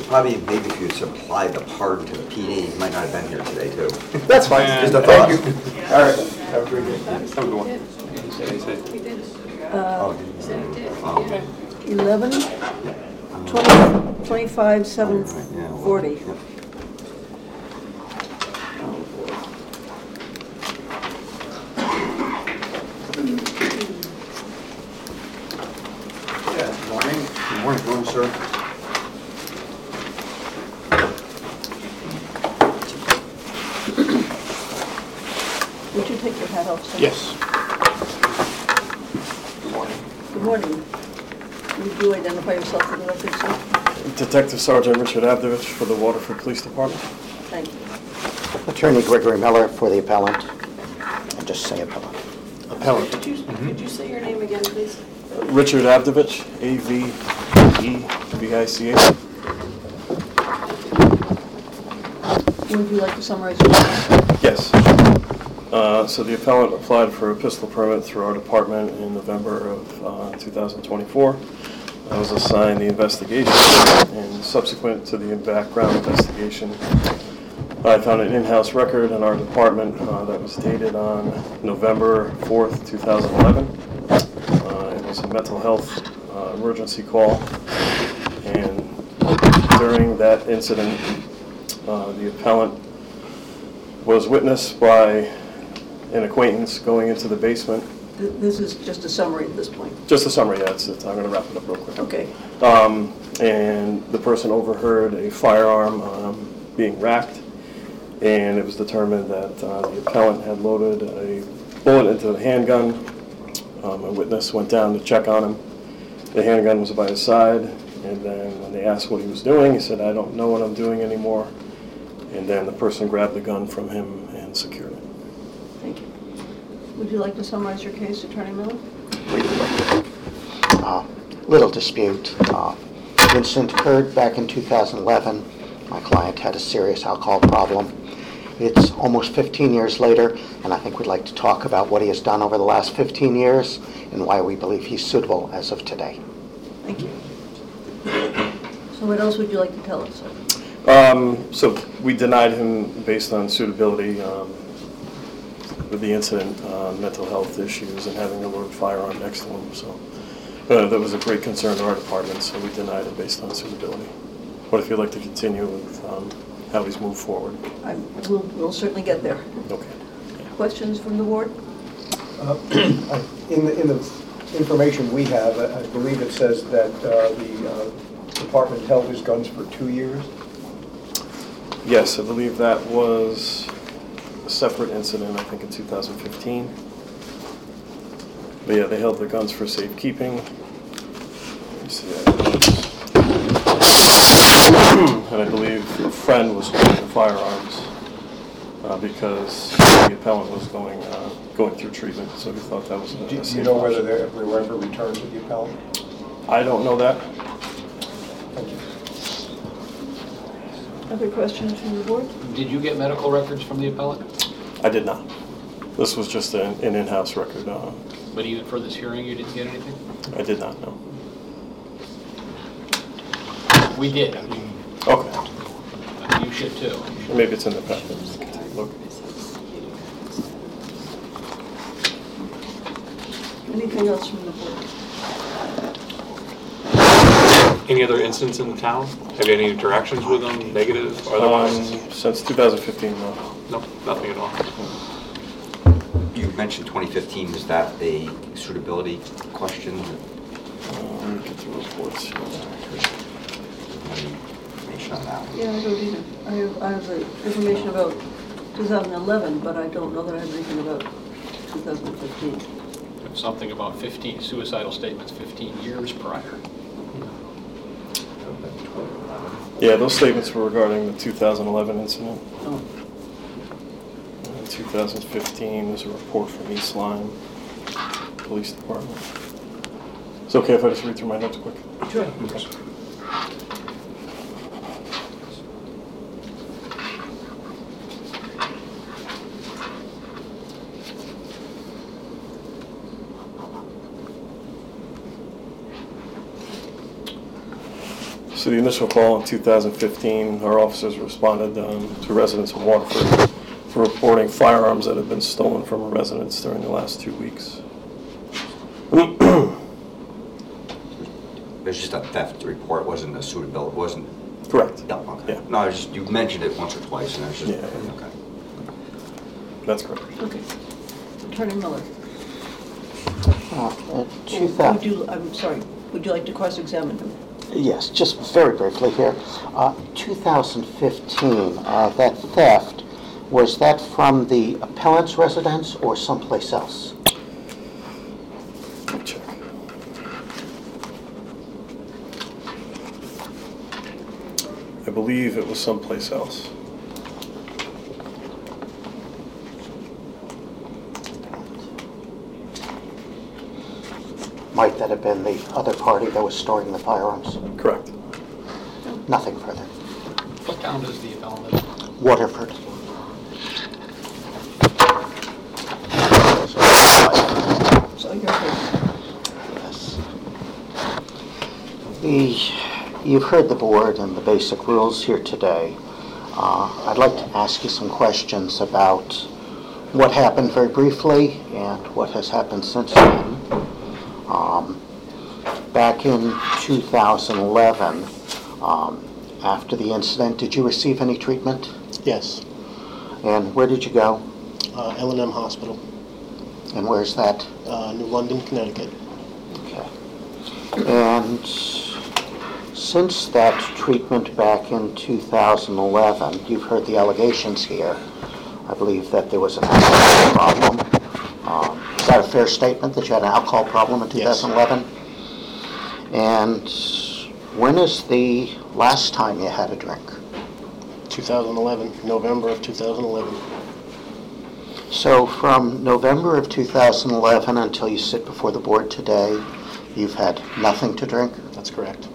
Probably maybe if you supplied the pardon to the PD, he might not have been here today too. That's fine. Just a thought. All right. Have a great day. Have a good one. Oh, 11, 20, 25, 740. Yeah. Good morning. Good morning, sir. Would you take your hat off, sir? Yes. Good morning. Would you identify yourself for the record, sir? Detective Sergeant Richard Abdovich for the Waterford Police Department. Thank you. Attorney Gregory Miller for the appellant. And just say appellant. Appellant. Could you say your name again, please? Richard Abdovich, A-V-E-V-I-C-H. Would you like to summarize your case? Yes. So the appellant applied for a pistol permit through our department in November of 2024. I was assigned the investigation, and subsequent to the background investigation, I found an in-house record in our department that was dated on November 4th, 2011. It was a mental health emergency call, and during that incident, the appellant was witnessed by an acquaintance going into the basement. This is just a summary at this point. Just a summary, yeah, I'm going to wrap it up real quick. Okay. And the person overheard a firearm being racked, and it was determined that the appellant had loaded a bullet into the handgun. A witness went down to check on him. The handgun was by his side, and then when they asked what he was doing, he said, "I don't know what I'm doing anymore." And then the person grabbed the gun from him and secured it. Thank you. Would you like to summarize your case, Attorney Miller? Little dispute. The incident occurred back in 2011. My client had a serious alcohol problem. It's almost 15 years later, and I think we'd like to talk about what he has done over the last 15 years and why we believe he's suitable as of today. Thank you. So what else would you like to tell us, sir? So we denied him based on suitability with the incident, mental health issues and having a loaded firearm next to him. So that was a great concern to our department, so we denied it based on suitability. But if you'd like to continue with how he's moved forward. We'll certainly get there. Okay. Questions from the board? In the information we have, I believe it says that the department held his guns for 2 years. Yes, I believe that was a separate incident, I think in 2015. But yeah, they held the guns for safekeeping. Let me see that. And I believe a friend was holding the firearms because the appellant was going through treatment, so we thought that was a Do safe you know whether option. they were ever returned to the appellant? I don't know that. Thank you. Other questions from the board? Did you get medical records from the appellant? I did not. This was just an in-house record. But even for this hearing, you didn't get anything? I did not know. We did. I mean, Okay. you should too. Maybe it's in the packet. We can take a look. Anything else from the board? Any other incidents in the town? Have you had any interactions with them, negative, or otherwise? Since 2015, no. No, nothing at all. You mentioned 2015. Is that a suitability question? Let me get the reports here. Any information on that? Yeah, I don't either. I have the information about 2011, but I don't know that I have anything about 2015. Something about 15 suicidal statements 15 years prior. Yeah, those statements were regarding the 2011 incident. Oh. In 2015, there's a report from East Lyme Police Department. It's okay if I just read through my notes quick? Sure. So So the initial call in 2015, our officers responded to residents of Waterford for reporting firearms that had been stolen from a residence during the last 2 weeks. It was just a theft report, wasn't a suitability, wasn't, Correct. no, okay. Yeah. No, I was just, you mentioned it once or twice, and I was just, Yeah. okay. That's correct. Okay. Attorney Miller. I'm sorry, would you like to cross-examine him? Yes, just very briefly here. 2015, that theft, was that from the appellant's residence or someplace else? Let me check. I believe it was someplace else. Might that have been the other party that was storing the firearms? Correct. Nothing further. What town does the appellant live in? Waterford. So you're here. Yes. You've heard the board and the basic rules here today. I'd like to ask you some questions about what happened very briefly and what has happened since then. Back in 2011, after the incident, did you receive any treatment? Yes, And where did you go? L&M Hospital, And where's that? New London, Connecticut. Okay. And since that treatment back in 2011, you've heard the allegations here. I believe that there was an alcohol problem. Is that a fair statement, that you had an alcohol problem in 2011? And when is the last time you had a drink? 2011, November of 2011. So from November of 2011 until you sit before the board today, you've had nothing to drink? That's correct.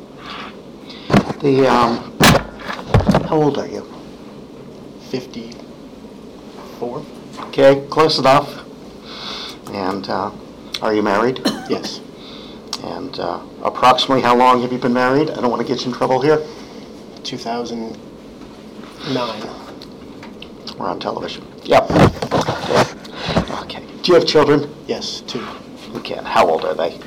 How old are you? 54? Okay, close enough. And are you married? Yes. And approximately how long have you been married? I don't want to get you in trouble here. 2009. We're on television. Yep. Okay. Do you have children? Yes, 2. Okay. And how old are they?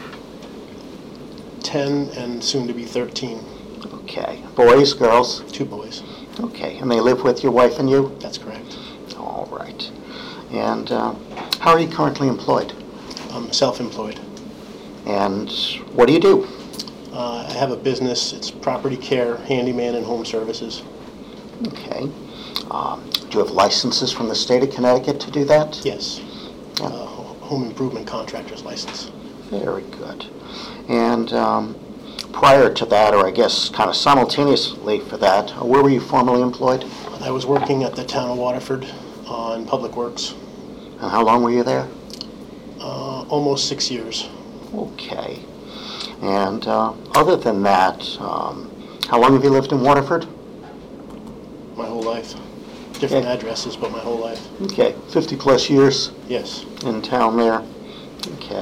10 and soon to be 13. Okay. Boys, girls? 2 boys. Okay. And they live with your wife and you? That's correct. All right. And how are you currently employed? I'm self-employed. And what do you do? I have a business. It's property care, handyman, and home services. Okay. Do you have licenses from the state of Connecticut to do that? Yes. Yeah. Home improvement contractor's license. Very good. And prior to that, or I guess kind of simultaneously for that, where were you formerly employed? I was working at the town of Waterford on Public Works. And how long were you there? Almost 6 years. Okay. And other than that, how long have you lived in Waterford? My whole life. Different addresses, but my whole life. Okay, 50 plus years Yes. in town there. Okay.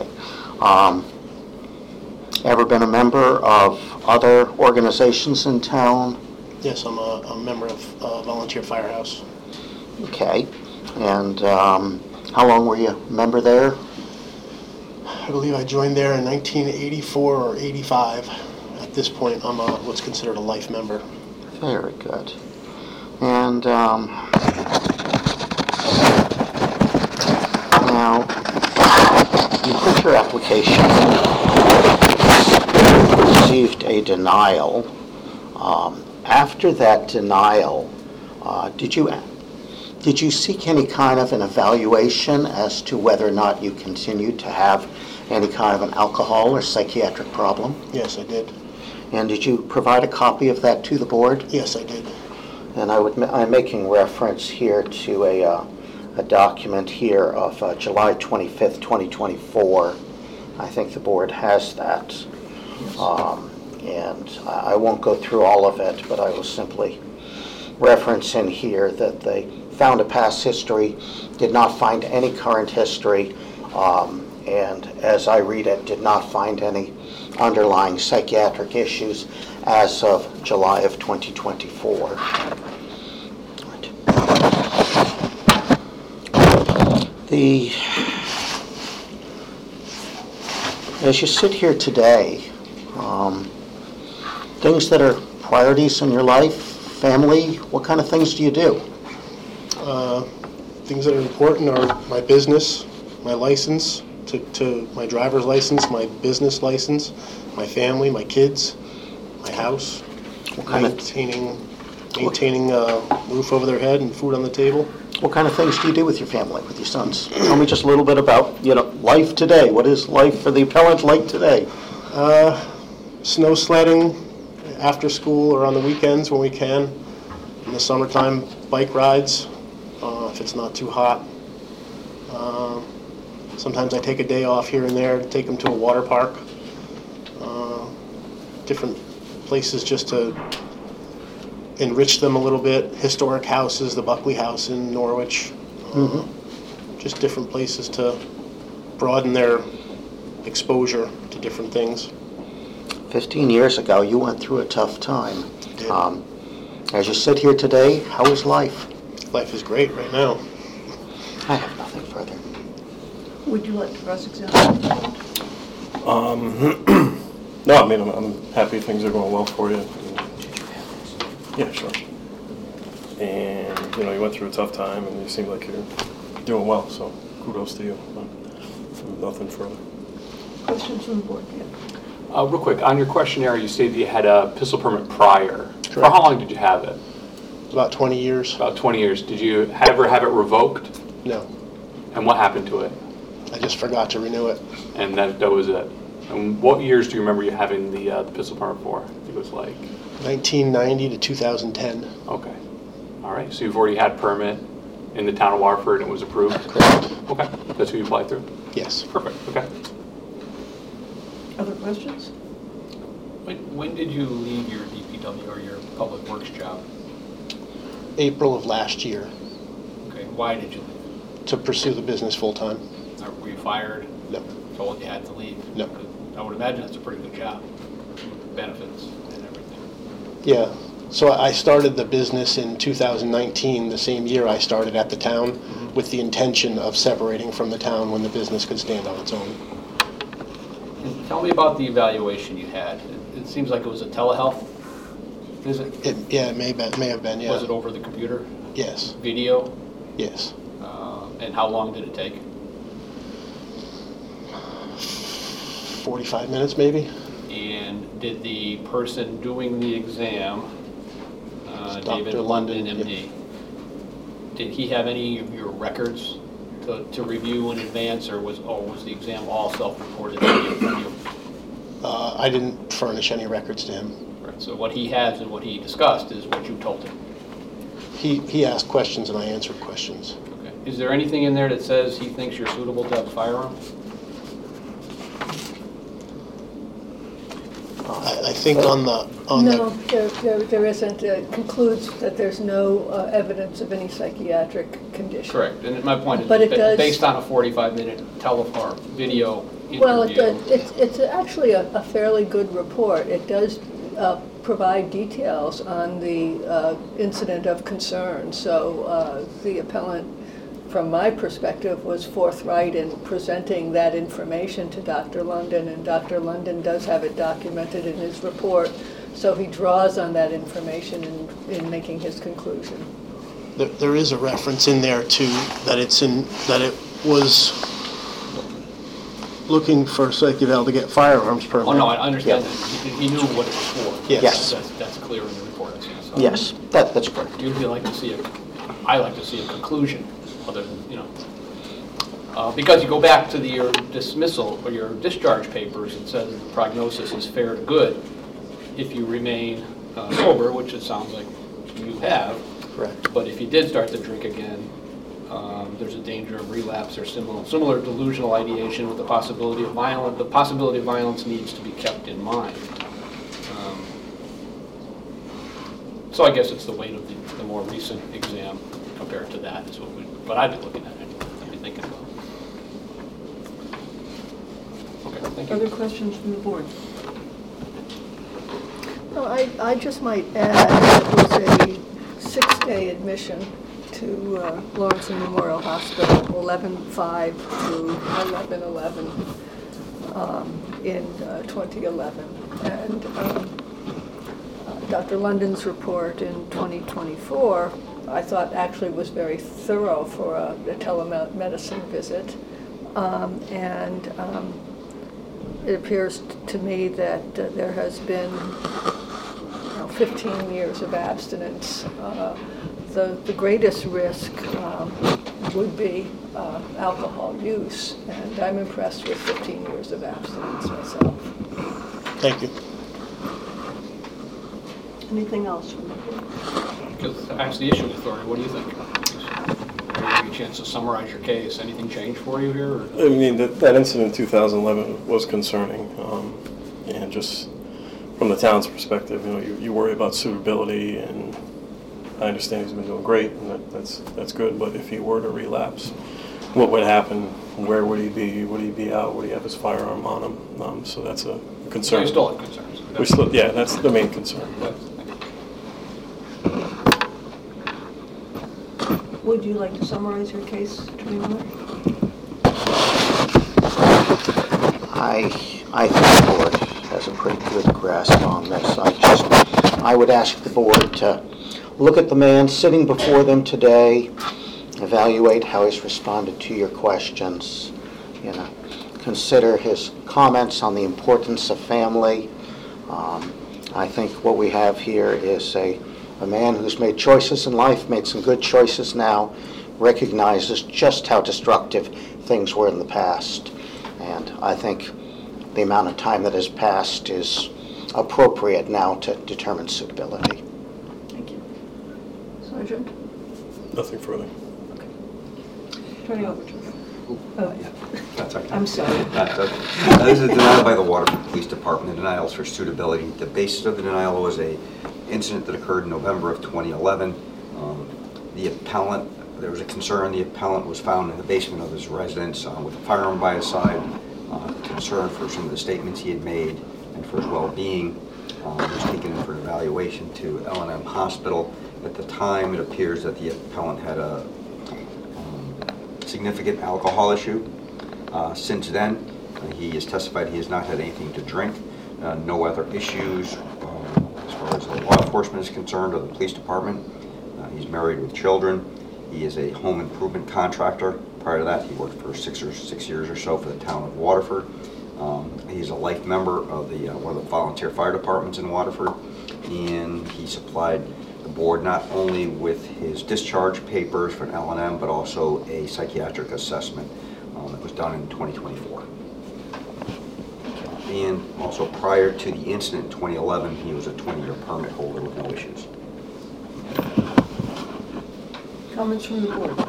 Ever been a member of other organizations in town? Yes, I'm a member of Volunteer Firehouse. Okay. And how long were you a member there? I believe I joined there in 1984 or 85. At this point, I'm what's considered a life member. Very good. And now, you put your application, received a denial. After that denial, did you seek any kind of an evaluation as to whether or not you continued to have any kind of an alcohol or psychiatric problem? Yes, I did. And did you provide a copy of that to the board? Yes, I did. And I'm making reference here to a document here of July 25th, 2024. I think the board has that. And I won't go through all of it, but I will simply reference in here that they found a past history, did not find any current history, and as I read it, did not find any underlying psychiatric issues as of July of 2024. As you sit here today, things that are priorities in your life, family, what kind of things do you do? Things that are important are my business, my license, to my driver's license, my business license, my family, my kids, my house, maintaining a roof over their head and food on the table. What kind of things do you do with your family, with your sons? Tell me just a little bit about, life today. What is life for the appellant like today? Snow sledding after school or on the weekends when we can. In the summertime, bike rides if it's not too hot. Sometimes I take a day off here and there to take them to a water park. Different places just to enrich them a little bit. Historic houses, the Buckley House in Norwich. Just different places to broaden their exposure to different things. 15 years ago, you went through a tough time. Yeah. As you sit here today, how is life? Life is great right now. I have nothing further. Would you like to cross-examine? No, I mean, I'm happy things are going well for you. Yeah, sure. And, you went through a tough time and you seem like you're doing well, so kudos to you. Nothing further. Questions from the board? Yeah. Real quick, on your questionnaire, you stated you had a pistol permit prior. For Correct. how long did you have it? About 20 years. About 20 years. Did you ever have it revoked? No, And what happened to it? I just forgot to renew it. And that was it. And what years do you remember you having the pistol permit for? I think it was like, 1990 to 2010. okay. All right, so you've already had permit in the town of Waterford and it was approved? Correct. Okay, that's who you applied through? Yes. Perfect, okay. Other questions? When did you leave your DPW or your public works job? April of last year Okay, why did you leave? to pursue the business full-time. Were you fired? No. Told you had to leave? No. I would imagine it's a pretty good job, benefits and everything. Yeah. So I started the business in 2019, the same year I started at the town, with the intention of separating from the town when the business could stand on its own. And tell me about the evaluation you had. It seems like it was a telehealth visit? It may have been, yeah. Was it over the computer? Yes, Video? yes. And how long did it take? 45 minutes maybe? And did the person doing the exam, David Dr. London, London, MD, did he have any of your records to review in advance, or was the exam all self-reported from you? I didn't furnish any records to him. Right, so what he has and what he discussed is what you told him. He asked questions and I answered questions. Okay. Is there anything in there that says he thinks you're suitable to have a firearm? I think on No, there isn't. It concludes that there's no evidence of any psychiatric condition. Correct, and my point is, But it does- based on a 45-minute telephone video interview. Well, it's actually a fairly good report. It does provide details on the incident of concern. So the appellant, from my perspective, was forthright in presenting that information to Dr. London, and Dr. London does have it documented in his report. So he draws on that information in making his conclusion. there is a reference in there to that it was looking for psych eval to get firearms permit. Oh, no, I understand that. He knew what it was for. Yes. That's clear in the report, I see. So Yes, that's correct. Usually I like to see a conclusion, other than, because you go back to your dismissal or your discharge papers, it says the prognosis is fair to good if you remain sober, which it sounds like you have. Correct. But if you did start to drink again, there's a danger of relapse or similar delusional ideation with the possibility of violence. The possibility of violence needs to be kept in mind. So I guess it's the weight of the more recent exam compared to that is what I'd be looking at. I'd be thinking about. Okay, thank you. Other questions from the board? No, Well, I just might add, it was a 6-day admission to Lawrence Memorial Hospital, 11/5 to 11/11 in 2011. And Dr. London's report in 2024, I thought actually was very thorough for a telemedicine visit. It appears to me that there has been 15 years of abstinence. The greatest risk would be alcohol use, and I'm impressed with 15 years of abstinence myself. Thank you. Anything else from the board? Because that's the issue authority, what do you think? Give you a chance to summarize your case. Anything changed for you here? Or? I mean, that incident in 2011 was concerning, and just from the town's perspective, you worry about suitability, and I understand he's been doing great, and that's good, but if he were to relapse, what would happen? Where would he be? Would he be out? Would he have his firearm on him? So that's a concern. So you still have concerns? Yeah, that's the main concern. Would you like to summarize your case, Attorney Miller? I think the board has a pretty good grasp on this. I would ask the board to look at the man sitting before them today, evaluate how he's responded to your questions, consider his comments on the importance of family. I think what we have here is a man who's made choices in life, made some good choices now, recognizes just how destructive things were in the past. And I think the amount of time that has passed is appropriate now to determine suitability. Thank you. Sergeant? Nothing further. Attorney Overton? That's okay. I'm sorry. That's okay. This is a denial by the Waterford Police Department. The denial is for suitability. The basis of the denial was a incident that occurred in November of 2011. The appellant, there was a concern the appellant was found in the basement of his residence with a firearm by his side. Concern for some of the statements he had made and for his well-being. He was taken in for an evaluation to L&M Hospital. At the time, it appears that the appellant had a significant alcohol issue. Since then, he has testified he has not had anything to drink, no other issues as far as the law enforcement is concerned or the police department. He's married with children. He is a home improvement contractor. Prior to that, he worked for 6 years or so for the town of Waterford. He's a life member of one of the volunteer fire departments in Waterford, and he supplied the board not only with his discharge papers for an L&M, but also a psychiatric assessment that was done in 2024. And also prior to the incident in 2011, he was a 20-year permit holder with no issues. Comments from the board?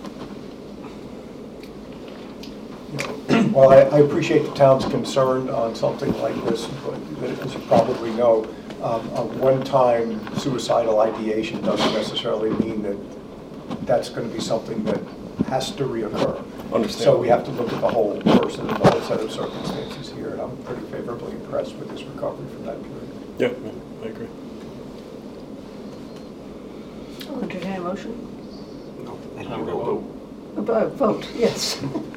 Well, I appreciate the town's concern on something like this, but as you probably know, a one-time suicidal ideation doesn't necessarily mean that that's going to be something that has to reoccur. Understand. So we have to look at the whole person and the whole set of circumstances here, and I'm pretty favorably impressed with his recovery from that period. Yeah, I agree. I'll entertain a motion. No, and you will vote. Vote, yes.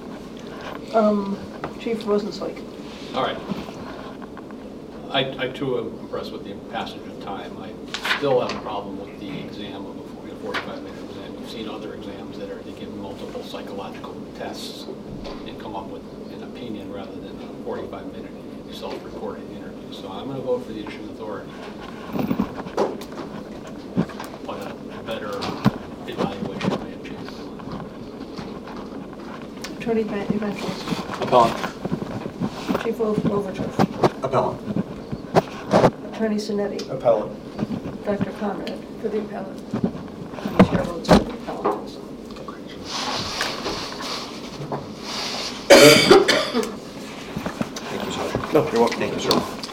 Chief Rosenzweig. All right. I too am impressed with the passage of time. I still have a problem with the exam of a 45-minute exam. We've seen other exams that they give multiple psychological tests and come up with an opinion rather than a 45-minute self-reported interview. So I'm going to vote for the issue authority. But a better evaluation may have changed. Attorney Evangelist. Appellant. Chief Overton. Appellant. Attorney Sinetti. Appellant. Dr. Conrad. For the appellant. The chair votes for the appellant also. Thank you, Sergeant. No, you're welcome. Thank you, sir.